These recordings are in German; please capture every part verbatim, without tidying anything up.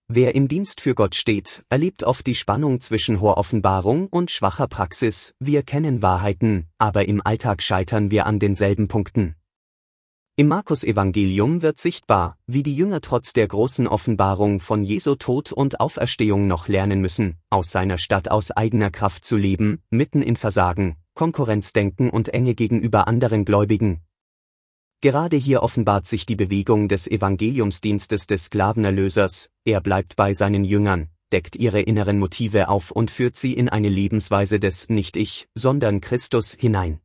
Wer im Dienst für Gott steht, erlebt oft die Spannung zwischen hoher Offenbarung und schwacher Praxis. Wir kennen Wahrheiten, aber im Alltag scheitern wir an denselben Punkten. Im Markus-Evangelium wird sichtbar, wie die Jünger trotz der großen Offenbarung von Jesu Tod und Auferstehung noch lernen müssen, aus seiner Stadt aus eigener Kraft zu leben, mitten in Versagen, Konkurrenzdenken und Enge gegenüber anderen Gläubigen. Gerade hier offenbart sich die Bewegung des Evangeliumsdienstes des Sklavenerlösers. Er bleibt bei seinen Jüngern, deckt ihre inneren Motive auf und führt sie in eine Lebensweise des Nicht-Ich, sondern Christus hinein.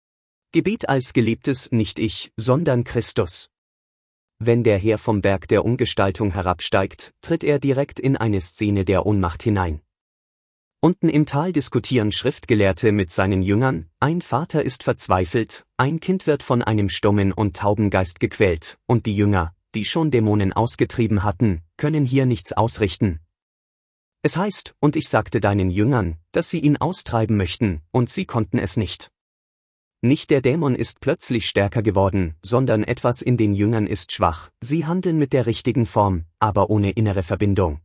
Gebet als gelebtes Nicht-Ich, sondern Christus. Wenn der Herr vom Berg der Umgestaltung herabsteigt, tritt er direkt in eine Szene der Ohnmacht hinein. Unten im Tal diskutieren Schriftgelehrte mit seinen Jüngern, ein Vater ist verzweifelt, ein Kind wird von einem stummen und tauben Geist gequält, und die Jünger, die schon Dämonen ausgetrieben hatten, können hier nichts ausrichten. Es heißt, und ich sagte deinen Jüngern, dass sie ihn austreiben möchten, und sie konnten es nicht. Nicht der Dämon ist plötzlich stärker geworden, sondern etwas in den Jüngern ist schwach, sie handeln mit der richtigen Form, aber ohne innere Verbindung.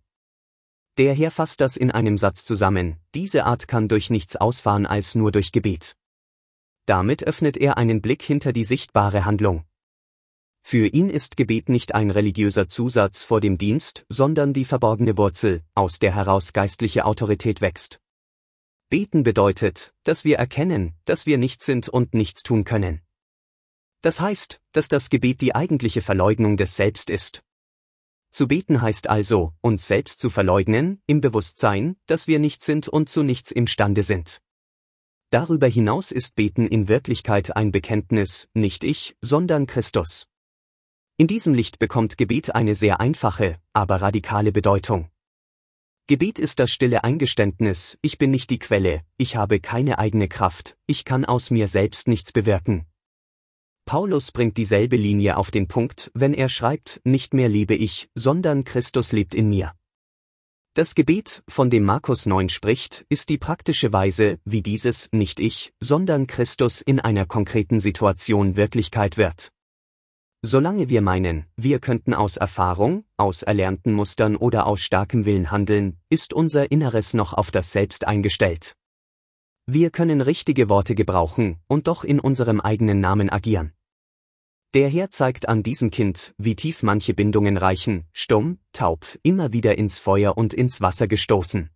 Der Herr fasst das in einem Satz zusammen, diese Art kann durch nichts ausfahren als nur durch Gebet. Damit öffnet er einen Blick hinter die sichtbare Handlung. Für ihn ist Gebet nicht ein religiöser Zusatz vor dem Dienst, sondern die verborgene Wurzel, aus der heraus geistliche Autorität wächst. Beten bedeutet, dass wir erkennen, dass wir nichts sind und nichts tun können. Das heißt, dass das Gebet die eigentliche Verleugnung des Selbst ist. Zu beten heißt also, uns selbst zu verleugnen, im Bewusstsein, dass wir nichts sind und zu nichts imstande sind. Darüber hinaus ist Beten in Wirklichkeit ein Bekenntnis, nicht ich, sondern Christus. In diesem Licht bekommt Gebet eine sehr einfache, aber radikale Bedeutung. Gebet ist das stille Eingeständnis, ich bin nicht die Quelle, ich habe keine eigene Kraft, ich kann aus mir selbst nichts bewirken. Paulus bringt dieselbe Linie auf den Punkt, wenn er schreibt, nicht mehr lebe ich, sondern Christus lebt in mir. Das Gebet, von dem Markus neun spricht, ist die praktische Weise, wie dieses nicht ich, sondern Christus in einer konkreten Situation Wirklichkeit wird. Solange wir meinen, wir könnten aus Erfahrung, aus erlernten Mustern oder aus starkem Willen handeln, ist unser Inneres noch auf das Selbst eingestellt. Wir können richtige Worte gebrauchen und doch in unserem eigenen Namen agieren. Der Herr zeigt an diesem Kind, wie tief manche Bindungen reichen, stumm, taub, immer wieder ins Feuer und ins Wasser gestoßen.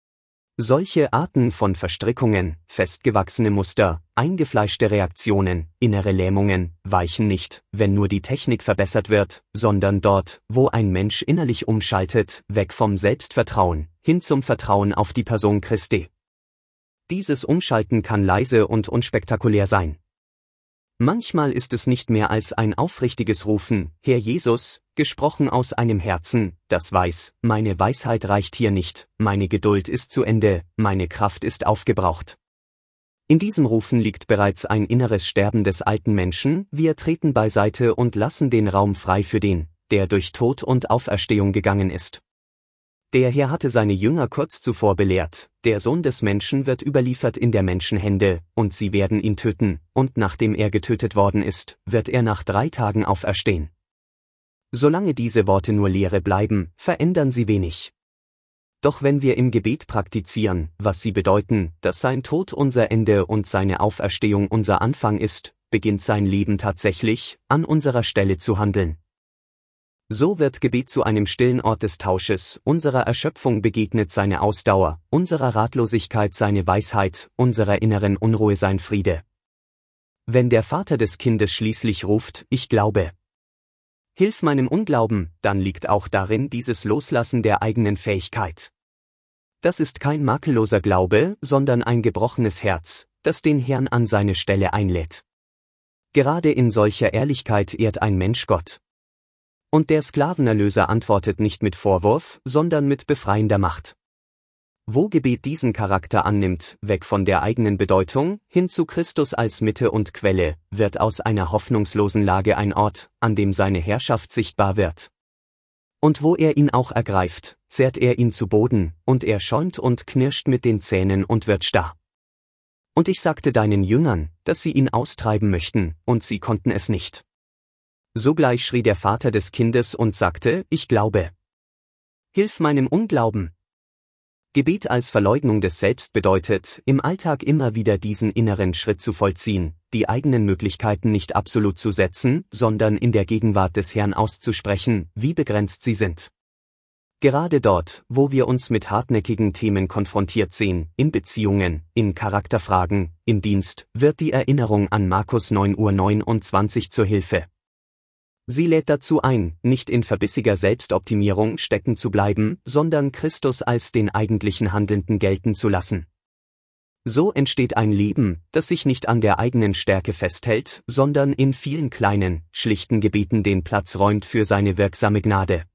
Solche Arten von Verstrickungen, festgewachsene Muster, eingefleischte Reaktionen, innere Lähmungen, weichen nicht, wenn nur die Technik verbessert wird, sondern dort, wo ein Mensch innerlich umschaltet, weg vom Selbstvertrauen, hin zum Vertrauen auf die Person Christi. Dieses Umschalten kann leise und unspektakulär sein. Manchmal ist es nicht mehr als ein aufrichtiges Rufen, Herr Jesus, gesprochen aus einem Herzen, das weiß, meine Weisheit reicht hier nicht, meine Geduld ist zu Ende, meine Kraft ist aufgebraucht. In diesem Rufen liegt bereits ein inneres Sterben des alten Menschen, wir treten beiseite und lassen den Raum frei für den, der durch Tod und Auferstehung gegangen ist. Der Herr hatte seine Jünger kurz zuvor belehrt, der Sohn des Menschen wird überliefert in der Menschenhände, und sie werden ihn töten, und nachdem er getötet worden ist, wird er nach drei Tagen auferstehen. Solange diese Worte nur Lehre bleiben, verändern sie wenig. Doch wenn wir im Gebet praktizieren, was sie bedeuten, dass sein Tod unser Ende und seine Auferstehung unser Anfang ist, beginnt sein Leben tatsächlich, an unserer Stelle zu handeln. So wird Gebet zu einem stillen Ort des Tausches, unserer Erschöpfung begegnet seine Ausdauer, unserer Ratlosigkeit seine Weisheit, unserer inneren Unruhe sein Friede. Wenn der Vater des Kindes schließlich ruft, ich glaube, hilf meinem Unglauben, dann liegt auch darin dieses Loslassen der eigenen Fähigkeit. Das ist kein makelloser Glaube, sondern ein gebrochenes Herz, das den Herrn an seine Stelle einlädt. Gerade in solcher Ehrlichkeit ehrt ein Mensch Gott. Und der Sklavenerlöser antwortet nicht mit Vorwurf, sondern mit befreiender Macht. Wo Gebet diesen Charakter annimmt, weg von der eigenen Bedeutung, hin zu Christus als Mitte und Quelle, wird aus einer hoffnungslosen Lage ein Ort, an dem seine Herrschaft sichtbar wird. Und wo er ihn auch ergreift, zerrt er ihn zu Boden, und er schäumt und knirscht mit den Zähnen und wird starr. Und ich sagte deinen Jüngern, dass sie ihn austreiben möchten, und sie konnten es nicht. Sogleich schrie der Vater des Kindes und sagte, ich glaube. hilf meinem Unglauben. Gebet als Verleugnung des Selbst bedeutet, im Alltag immer wieder diesen inneren Schritt zu vollziehen, die eigenen Möglichkeiten nicht absolut zu setzen, sondern in der Gegenwart des Herrn auszusprechen, wie begrenzt sie sind. Gerade dort, wo wir uns mit hartnäckigen Themen konfrontiert sehen, in Beziehungen, in Charakterfragen, im Dienst, wird die Erinnerung an Markus neun Uhr neunundzwanzig zur Hilfe. Sie lädt dazu ein, nicht in verbissiger Selbstoptimierung stecken zu bleiben, sondern Christus als den eigentlichen Handelnden gelten zu lassen. So entsteht ein Leben, das sich nicht an der eigenen Stärke festhält, sondern in vielen kleinen, schlichten Gebeten den Platz räumt für seine wirksame Gnade.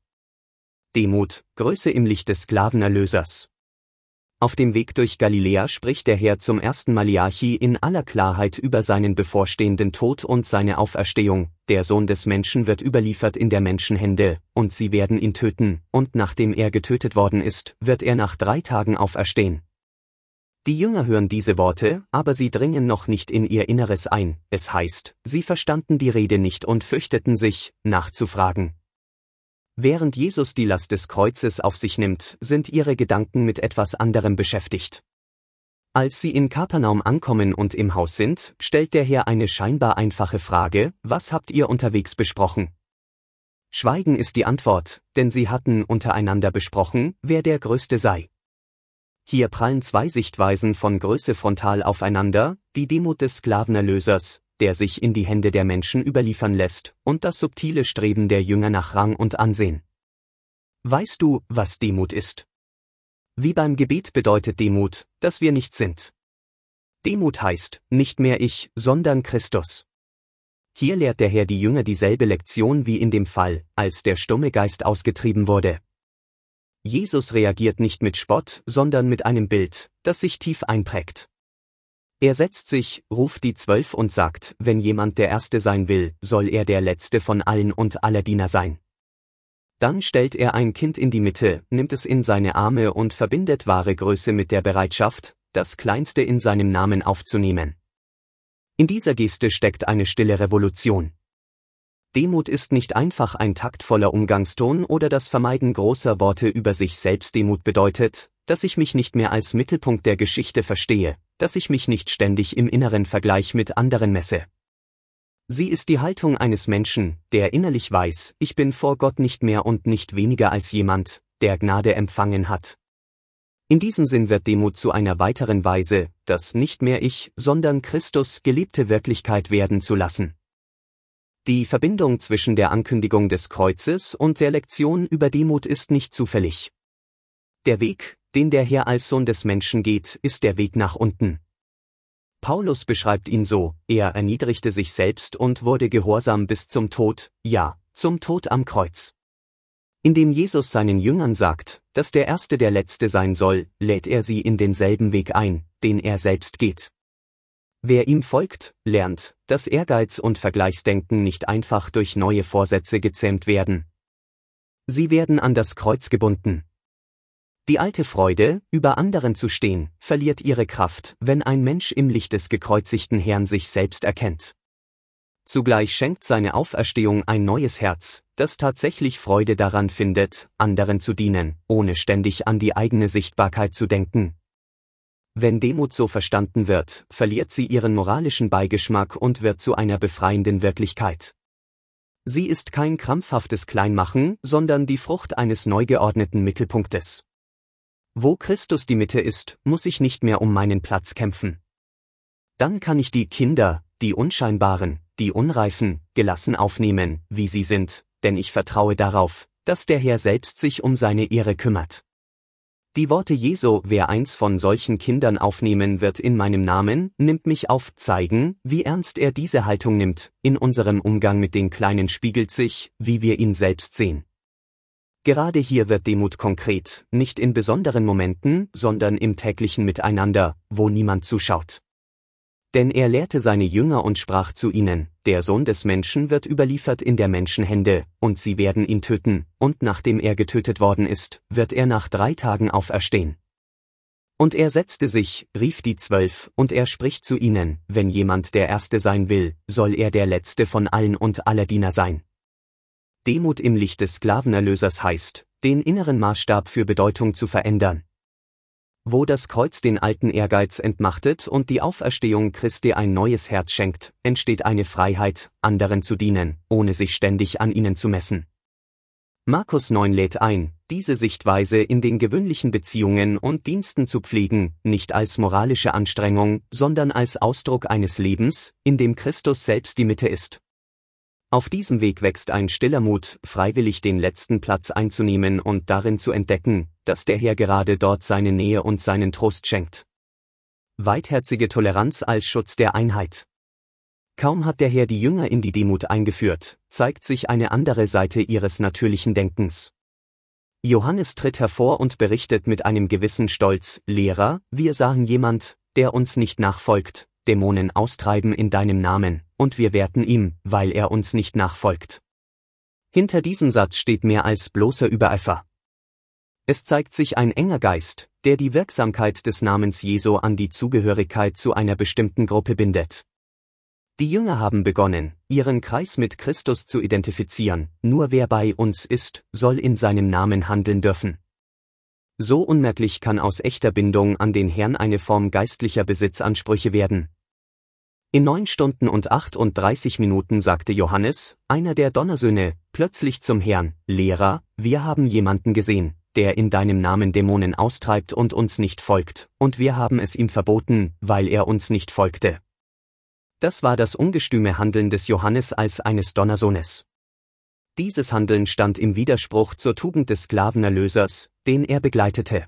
Demut, Größe im Licht des Sklavenerlösers. Auf dem Weg durch Galiläa spricht der Herr zum ersten Maliachi in aller Klarheit über seinen bevorstehenden Tod und seine Auferstehung. Der Sohn des Menschen wird überliefert in der Menschenhände, und sie werden ihn töten, und nachdem er getötet worden ist, wird er nach drei Tagen auferstehen. Die Jünger hören diese Worte, aber sie dringen noch nicht in ihr Inneres ein, es heißt, sie verstanden die Rede nicht und fürchteten sich, nachzufragen. Während Jesus die Last des Kreuzes auf sich nimmt, sind ihre Gedanken mit etwas anderem beschäftigt. Als sie in Kapernaum ankommen und im Haus sind, stellt der Herr eine scheinbar einfache Frage: Was habt ihr unterwegs besprochen? Schweigen ist die Antwort, denn sie hatten untereinander besprochen, wer der Größte sei. Hier prallen zwei Sichtweisen von Größe frontal aufeinander, die Demut des Sklavenerlösers, der sich in die Hände der Menschen überliefern lässt, und das subtile Streben der Jünger nach Rang und Ansehen. Weißt du, was Demut ist? Wie beim Gebet bedeutet Demut, dass wir nichts sind. Demut heißt, nicht mehr ich, sondern Christus. Hier lehrt der Herr die Jünger dieselbe Lektion wie in dem Fall, als der stumme Geist ausgetrieben wurde. Jesus reagiert nicht mit Spott, sondern mit einem Bild, das sich tief einprägt. Er setzt sich, ruft die Zwölf und sagt, wenn jemand der Erste sein will, soll er der Letzte von allen und aller Diener sein. Dann stellt er ein Kind in die Mitte, nimmt es in seine Arme und verbindet wahre Größe mit der Bereitschaft, das Kleinste in seinem Namen aufzunehmen. In dieser Geste steckt eine stille Revolution. Demut ist nicht einfach ein taktvoller Umgangston oder das Vermeiden großer Worte über sich selbst. Demut bedeutet, dass ich mich nicht mehr als Mittelpunkt der Geschichte verstehe, dass ich mich nicht ständig im inneren Vergleich mit anderen messe. Sie ist die Haltung eines Menschen, der innerlich weiß, ich bin vor Gott nicht mehr und nicht weniger als jemand, der Gnade empfangen hat. In diesem Sinn wird Demut zu einer weiteren Weise, das nicht mehr ich, sondern Christus gelebte Wirklichkeit werden zu lassen. Die Verbindung zwischen der Ankündigung des Kreuzes und der Lektion über Demut ist nicht zufällig. Der Weg, den der Herr als Sohn des Menschen geht, ist der Weg nach unten. Paulus beschreibt ihn so: Er erniedrigte sich selbst und wurde gehorsam bis zum Tod, ja, zum Tod am Kreuz. Indem Jesus seinen Jüngern sagt, dass der Erste der Letzte sein soll, lädt er sie in denselben Weg ein, den er selbst geht. Wer ihm folgt, lernt, dass Ehrgeiz und Vergleichsdenken nicht einfach durch neue Vorsätze gezähmt werden. Sie werden an das Kreuz gebunden. Die alte Freude, über anderen zu stehen, verliert ihre Kraft, wenn ein Mensch im Licht des gekreuzigten Herrn sich selbst erkennt. Zugleich schenkt seine Auferstehung ein neues Herz, das tatsächlich Freude daran findet, anderen zu dienen, ohne ständig an die eigene Sichtbarkeit zu denken. Wenn Demut so verstanden wird, verliert sie ihren moralischen Beigeschmack und wird zu einer befreienden Wirklichkeit. Sie ist kein krampfhaftes Kleinmachen, sondern die Frucht eines neu geordneten Mittelpunktes. Wo Christus die Mitte ist, muss ich nicht mehr um meinen Platz kämpfen. Dann kann ich die Kinder, die Unscheinbaren, die Unreifen, gelassen aufnehmen, wie sie sind, denn ich vertraue darauf, dass der Herr selbst sich um seine Ehre kümmert. Die Worte Jesu, wer eins von solchen Kindern aufnehmen wird in meinem Namen, nimmt mich auf, zeigen, wie ernst er diese Haltung nimmt. In unserem Umgang mit den Kleinen spiegelt sich, wie wir ihn selbst sehen. Gerade hier wird Demut konkret, nicht in besonderen Momenten, sondern im täglichen Miteinander, wo niemand zuschaut. Denn er lehrte seine Jünger und sprach zu ihnen: Der Sohn des Menschen wird überliefert in der Menschenhände, und sie werden ihn töten, und nachdem er getötet worden ist, wird er nach drei Tagen auferstehen. Und er setzte sich, rief die Zwölf, und er spricht zu ihnen: Wenn jemand der Erste sein will, soll er der Letzte von allen und aller Diener sein. Demut im Licht des Sklavenerlösers heißt, den inneren Maßstab für Bedeutung zu verändern. Wo das Kreuz den alten Ehrgeiz entmachtet und die Auferstehung Christi ein neues Herz schenkt, entsteht eine Freiheit, anderen zu dienen, ohne sich ständig an ihnen zu messen. Markus neun lädt ein, diese Sichtweise in den gewöhnlichen Beziehungen und Diensten zu pflegen, nicht als moralische Anstrengung, sondern als Ausdruck eines Lebens, in dem Christus selbst die Mitte ist. Auf diesem Weg wächst ein stiller Mut, freiwillig den letzten Platz einzunehmen und darin zu entdecken, dass der Herr gerade dort seine Nähe und seinen Trost schenkt. Weitherzige Toleranz als Schutz der Einheit. Kaum hat der Herr die Jünger in die Demut eingeführt, zeigt sich eine andere Seite ihres natürlichen Denkens. Johannes tritt hervor und berichtet mit einem gewissen Stolz: Lehrer, wir sahen jemand, der uns nicht nachfolgt, Dämonen austreiben in deinem Namen, und wir wehrten ihm, weil er uns nicht nachfolgt. Hinter diesem Satz steht mehr als bloßer Übereifer. Es zeigt sich ein enger Geist, der die Wirksamkeit des Namens Jesu an die Zugehörigkeit zu einer bestimmten Gruppe bindet. Die Jünger haben begonnen, ihren Kreis mit Christus zu identifizieren, nur wer bei uns ist, soll in seinem Namen handeln dürfen. So unmerklich kann aus echter Bindung an den Herrn eine Form geistlicher Besitzansprüche werden. In neun Stunden und achtunddreißig Minuten sagte Johannes, einer der Donnersöhne, plötzlich zum Herrn: Lehrer, wir haben jemanden gesehen, der in deinem Namen Dämonen austreibt und uns nicht folgt, und wir haben es ihm verboten, weil er uns nicht folgte. Das war das ungestüme Handeln des Johannes als eines Donnersohnes. Dieses Handeln stand im Widerspruch zur Tugend des Sklavenerlösers, den er begleitete.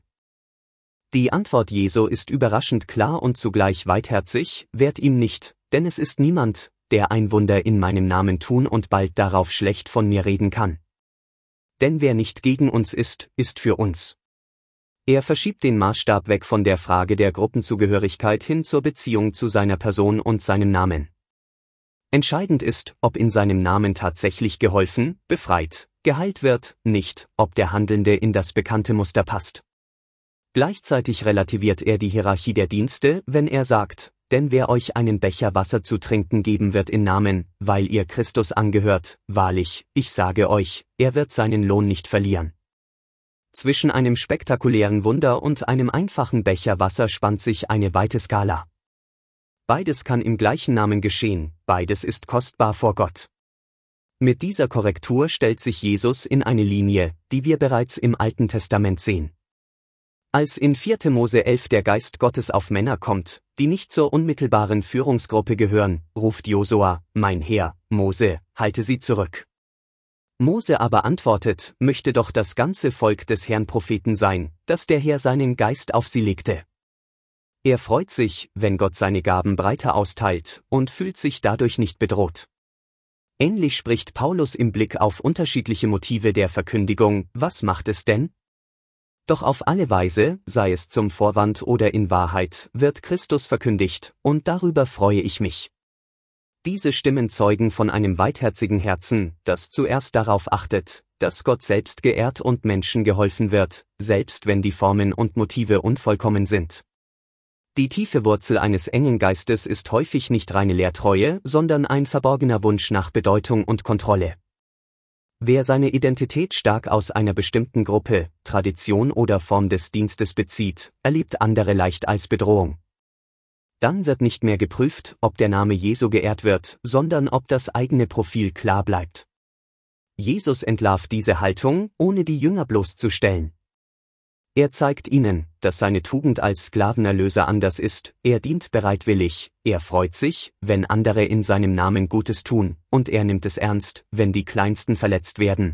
Die Antwort Jesu ist überraschend klar und zugleich weitherzig: Wehrt ihm nicht, denn es ist niemand, der ein Wunder in meinem Namen tun und bald darauf schlecht von mir reden kann. Denn wer nicht gegen uns ist, ist für uns. Er verschiebt den Maßstab weg von der Frage der Gruppenzugehörigkeit hin zur Beziehung zu seiner Person und seinem Namen. Entscheidend ist, ob in seinem Namen tatsächlich geholfen, befreit, geheilt wird, nicht, ob der Handelnde in das bekannte Muster passt. Gleichzeitig relativiert er die Hierarchie der Dienste, wenn er sagt: Denn wer euch einen Becher Wasser zu trinken geben wird in Namen, weil ihr Christus angehört, wahrlich, ich sage euch, er wird seinen Lohn nicht verlieren. Zwischen einem spektakulären Wunder und einem einfachen Becher Wasser spannt sich eine weite Skala. Beides kann im gleichen Namen geschehen, beides ist kostbar vor Gott. Mit dieser Korrektur stellt sich Jesus in eine Linie, die wir bereits im Alten Testament sehen. Als in vierter Mose elf der Geist Gottes auf Männer kommt, die nicht zur unmittelbaren Führungsgruppe gehören, ruft Josua: Mein Herr, Mose, halte sie zurück. Mose aber antwortet: Möchte doch das ganze Volk des Herrn Propheten sein, dass der Herr seinen Geist auf sie legte. Er freut sich, wenn Gott seine Gaben breiter austeilt, und fühlt sich dadurch nicht bedroht. Ähnlich spricht Paulus im Blick auf unterschiedliche Motive der Verkündigung: Was macht es denn? Doch auf alle Weise, sei es zum Vorwand oder in Wahrheit, wird Christus verkündigt, und darüber freue ich mich. Diese Stimmen zeugen von einem weitherzigen Herzen, das zuerst darauf achtet, dass Gott selbst geehrt und Menschen geholfen wird, selbst wenn die Formen und Motive unvollkommen sind. Die tiefe Wurzel eines engen Geistes ist häufig nicht reine Lehrtreue, sondern ein verborgener Wunsch nach Bedeutung und Kontrolle. Wer seine Identität stark aus einer bestimmten Gruppe, Tradition oder Form des Dienstes bezieht, erlebt andere leicht als Bedrohung. Dann wird nicht mehr geprüft, ob der Name Jesu geehrt wird, sondern ob das eigene Profil klar bleibt. Jesus entlarvt diese Haltung, ohne die Jünger bloßzustellen. Er zeigt ihnen, dass seine Tugend als Sklavenerlöser anders ist: Er dient bereitwillig, er freut sich, wenn andere in seinem Namen Gutes tun, und er nimmt es ernst, wenn die Kleinsten verletzt werden.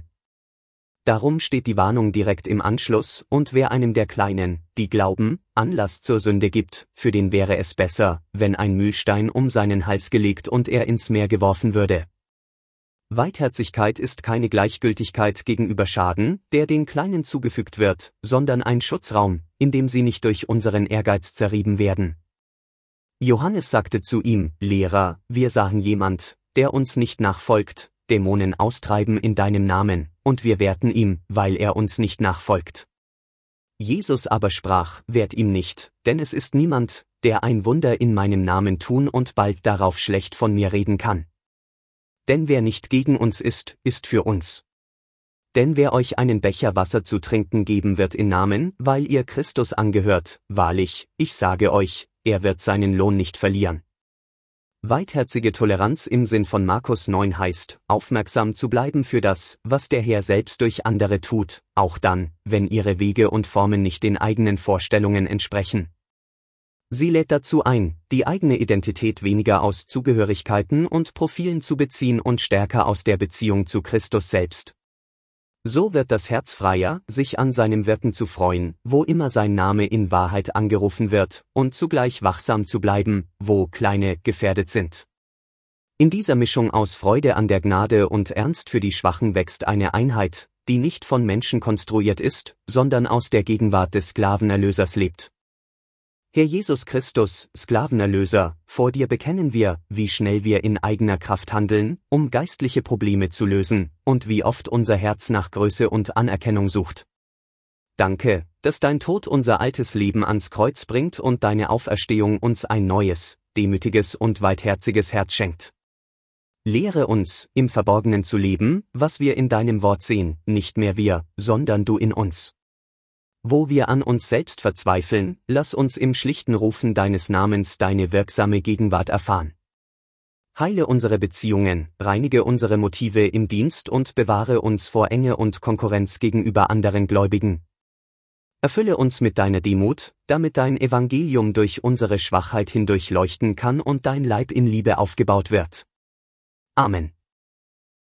Darum steht die Warnung direkt im Anschluss: Und wer einem der Kleinen, die glauben, Anlass zur Sünde gibt, für den wäre es besser, wenn ein Mühlstein um seinen Hals gelegt und er ins Meer geworfen würde. Weitherzigkeit ist keine Gleichgültigkeit gegenüber Schaden, der den Kleinen zugefügt wird, sondern ein Schutzraum, in dem sie nicht durch unseren Ehrgeiz zerrieben werden. Johannes sagte zu ihm: Lehrer, wir sahen jemand, der uns nicht nachfolgt, Dämonen austreiben in deinem Namen, und wir wehrten ihm, weil er uns nicht nachfolgt. Jesus aber sprach: Wehrt ihm nicht, denn es ist niemand, der ein Wunder in meinem Namen tun und bald darauf schlecht von mir reden kann. Denn wer nicht gegen uns ist, ist für uns. Denn wer euch einen Becher Wasser zu trinken geben wird in Namen, weil ihr Christus angehört, wahrlich, ich sage euch, er wird seinen Lohn nicht verlieren. Weitherzige Toleranz im Sinn von Markus neun heißt, aufmerksam zu bleiben für das, was der Herr selbst durch andere tut, auch dann, wenn ihre Wege und Formen nicht den eigenen Vorstellungen entsprechen. Sie lädt dazu ein, die eigene Identität weniger aus Zugehörigkeiten und Profilen zu beziehen und stärker aus der Beziehung zu Christus selbst. So wird das Herz freier, sich an seinem Wirken zu freuen, wo immer sein Name in Wahrheit angerufen wird, und zugleich wachsam zu bleiben, wo Kleine gefährdet sind. In dieser Mischung aus Freude an der Gnade und Ernst für die Schwachen wächst eine Einheit, die nicht von Menschen konstruiert ist, sondern aus der Gegenwart des Sklavenerlösers lebt. Herr Jesus Christus, Sklavenerlöser, vor dir bekennen wir, wie schnell wir in eigener Kraft handeln, um geistliche Probleme zu lösen, und wie oft unser Herz nach Größe und Anerkennung sucht. Danke, dass dein Tod unser altes Leben ans Kreuz bringt und deine Auferstehung uns ein neues, demütiges und weitherziges Herz schenkt. Lehre uns, im Verborgenen zu leben, was wir in deinem Wort sehen, nicht mehr wir, sondern du in uns. Wo wir an uns selbst verzweifeln, lass uns im schlichten Rufen deines Namens deine wirksame Gegenwart erfahren. Heile unsere Beziehungen, reinige unsere Motive im Dienst und bewahre uns vor Enge und Konkurrenz gegenüber anderen Gläubigen. Erfülle uns mit deiner Demut, damit dein Evangelium durch unsere Schwachheit hindurch leuchten kann und dein Leib in Liebe aufgebaut wird. Amen.